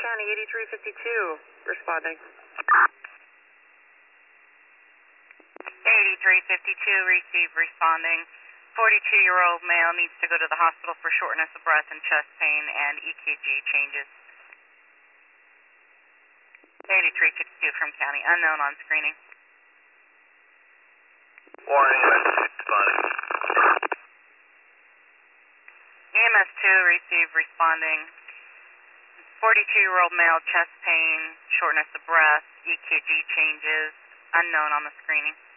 County, 8352, responding. 8352, receive, responding. 42-year-old male needs to go to the hospital for shortness of breath and chest pain and EKG changes. 8352 from county, unknown on screening. Warning, responding. EMS 2, receive, responding. 42-year-old male, chest pain, shortness of breath, EKG changes, unknown on the screening.